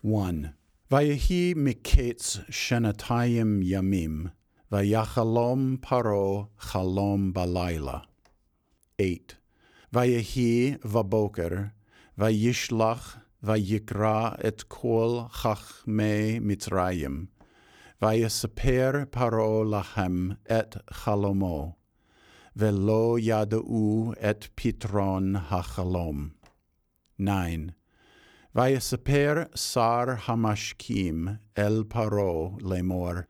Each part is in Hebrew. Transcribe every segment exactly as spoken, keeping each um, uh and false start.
one. Vayehi miketz shenatayim yamim, vayachalom paro chalom balayla. eight. Vayehi vaboker, vayishlach, vayikra et kol chachmei Mitzrayim, vayesaper paro lachem et chalomo, velo yada'u et pitron hachalom. nine. Vayesaper sar hamashkim el paro lemor,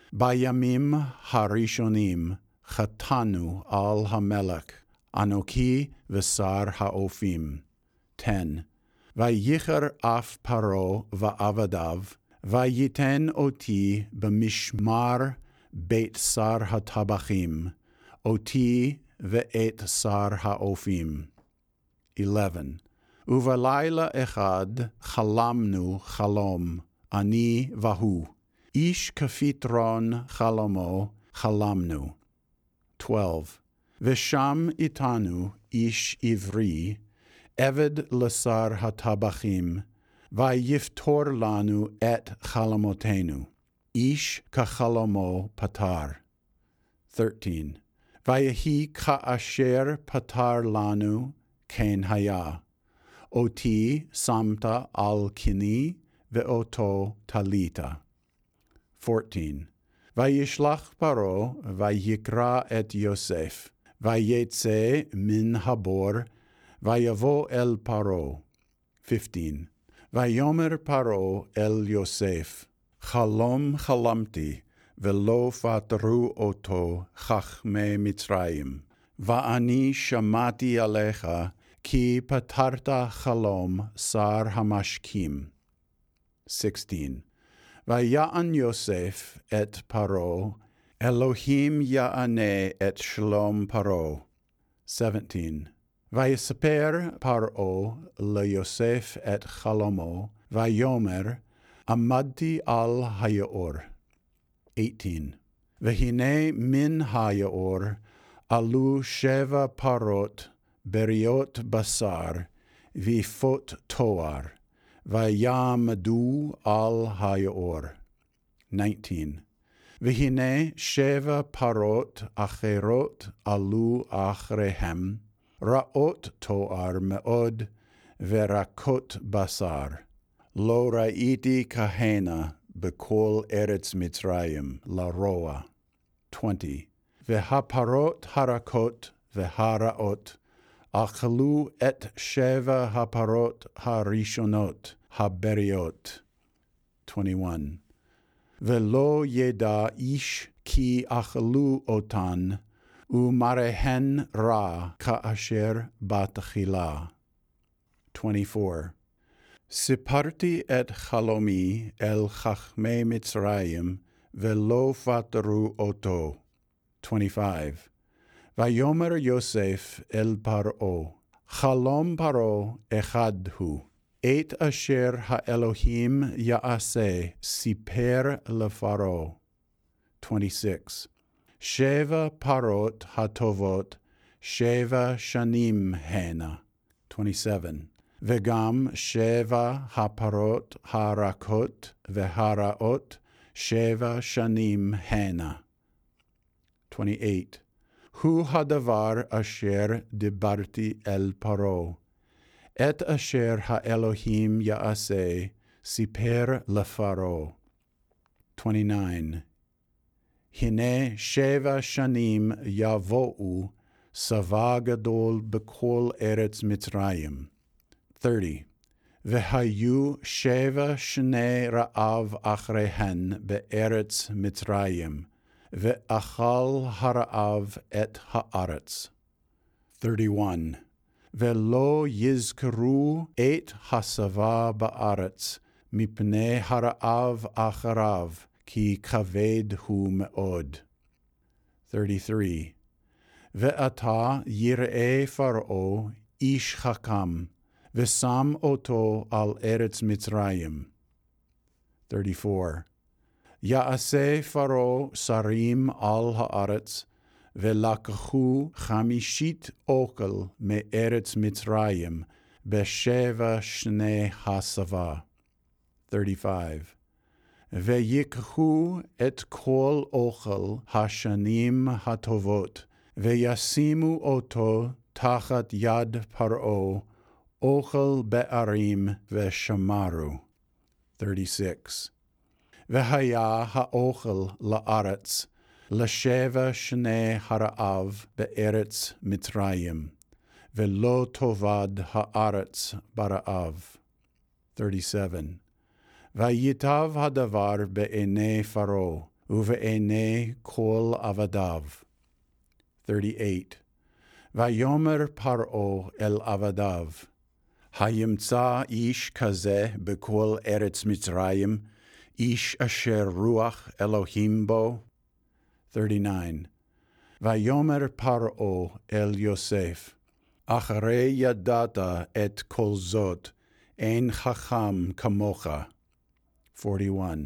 bayamim harishonim chatanu al hamelech, anoki v'sar haofim. ten. Vayicher af paro va'avadav, vayiten oti b'mishmar beit sar hatabachim, oti ve'et sar haofim. eleven. Uvalayla echad chalamnu chalom, ani vahu, ish kafitron chalomo chalamnu. twelve. Vesham itanu ish ivri, eved lesar hatabachim, vayiftor lanu et chalamotenu, ish kachalomo patar. thirteen. Vayehi ka'asher patar lanu ken haya, oti samta al kini ve'oto talita. fourteen. Vayishlach paro vayikra et Yosef, vayetze min habor, vayavo el paro. fifteen. Vayomer paro el Yosef, chalom chalamti, velo fatru oto chachme Mitzrayim, va'ani shamati alecha, ki patarta chalom sar hamashkim. sixteen. Vaya'an Yosef et paro, Elohim ya'ane et shalom paro. seventeen. Vayesaper paro le Yosef et chalomo, vayomer, amadti al hayaor. eighteen. Vehine min hayaor, alu sheva parot, beriot basar, vifot toar, vayamadu al hayaor. nineteen. Vehine sheva parot acherot alu achrehem, ra'ot toar me'od, verakot basar, lo ra'iti kahena bekol eretz Mitzrayim, la roa. twenty. Vehaparot harakot veharaot, achalu et sheva haparot harishonot haberiot. twenty-one. Velo yeda ish ki achalu otan, umarehen ra ka'asher batachila. twenty-four. Siparti et chalomi el chachmei Mitzrayim, velo fataru oto. twenty-five. Vayomer Yosef el paro, chalom paro echad hu, et asher ha-Elohim ya'aseh siper lefaro. twenty-six. Sheva parot hatovot, sheva shanim hena. twenty-seven. Vegam sheva haparot harakot veharaot, sheva shanim hena. twenty-eight. Hu hadavar asher dibarti el paro, et asher ha-Elohim ya'aseh siper lefaro. twenty-nine. Hine sheva shanim yavo'u, sava gadol bekol eretz Mitzrayim. thirty. Vehayu sheva shnei ra'av achrehen be'eretz Mitzrayim, ve'achal hara'av et ha'aretz. thirty-one. Velo yizkeru et hasava ba'aretz, mipnei hara'av acharav, ki kaved hu me'od. thirty-three. Ve'ata yir'e faro ish chakam, ve'sam oto al eretz Mitzrayim. thirty-four. Ya'aseh faro sarim al ha'aretz, ve'lakachu chamishit okel me'eretz Mitzrayim, be'sheva shnei hasava. thirty-five. ויקחו את כל אוכל השנים הטובות, וישימו אותו תחת יד פרעה, אוכל בערים ושמרו. thirty-six. והיה האוכל לארץ, לשבע שני הרעב בארץ מצרים, ולא תאבד הארץ ברעב. thirty-seven. ויטב הדבר בעיני פרעה, ובעיני כל עבדיו. thirty-eight. ויאמר פרעה אל עבדיו, הימצא איש כזה בכל ארץ מצרים, איש אשר רוח אלוהים בו? thirty-nine. ויאמר פרעה אל יוסף, אחרי ידעת את כל זאת, אין חכם כמוך. forty-one.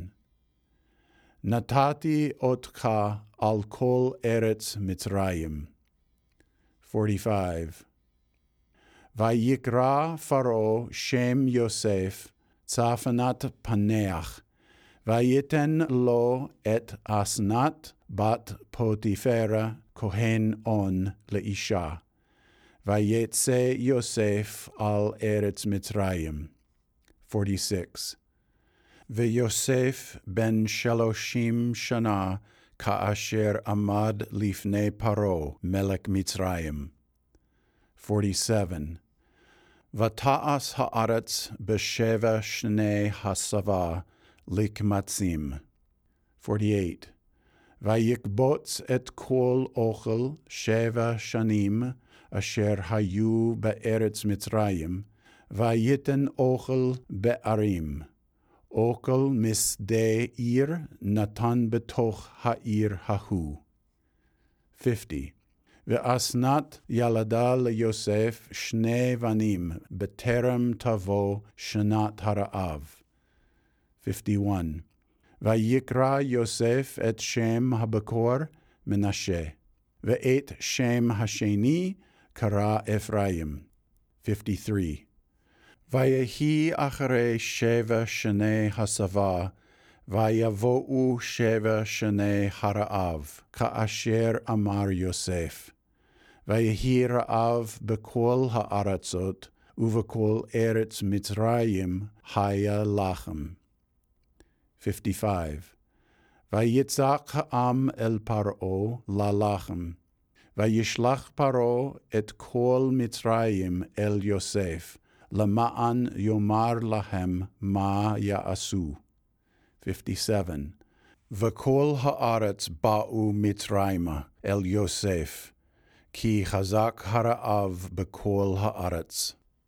נתתי אותך על כל ארץ מצרים. forty-five. ויקרא פרעה שם יוסף צפנת פנח, ויתן לו את אסנת בת פוטיפרה כהן און לאישה. ויצא יוסף על ארץ מצרים. forty-six. ויוסף בן שלושים שנה כאשר עמד לפני פרעה מלך מצרים. forty-seven. ותעש הארץ בשבע שני הסבה לקמצים. forty-eight. ויקבוץ את כל אוכל שבע שנים אשר היו בארץ מצרים, ויתן אוכל בערים. אוכל משדה עיר נתן בתוך העיר ההוא. fifty. ואסנת ילדה ליוסף שני בנים בטרם תבוא שנת הרעב. fifty-one. ויקרא יוסף את שם הבכור מנשה, ואת שם השני קרא אפרים. fifty-three. ויהי אחרי שבע שני הסבה, ויבואו שבע שני הרעב, כאשר אמר יוסף. ויהי רעב בכל הארצות, ובכל ארץ מצרים היה לחם. fifty-five. ויצעק העם אל פרעה ללחם, וישלח פרעה את כל מצרים אל יוסף, למען יאמר להם מה יעשו. fifty-seven. וכל הארץ באו מצרימה אל יוסף, כי חזק הרעב בכל הארץ.